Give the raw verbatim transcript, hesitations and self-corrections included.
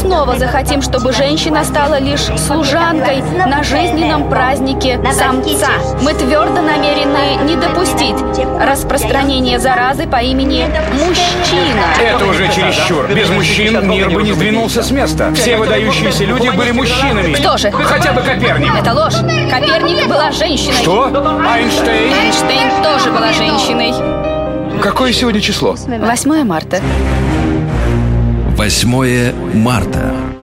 снова захотим, чтобы женщина стала лишь служанкой на жизненном празднике самца. Мы твердо намерены не допустить распространения заразы по имени мужчина. Это уже чересчур. Без мужчин мир бы не сдвинулся с места. Все выдающиеся люди были мужчинами. Кто же? Хотя бы Коперник. Это ложь. Коперник была женщиной. Что? Эйнштейн? Эйнштейн тоже была женщиной. Какое сегодня число? восьмое марта. восьмое марта.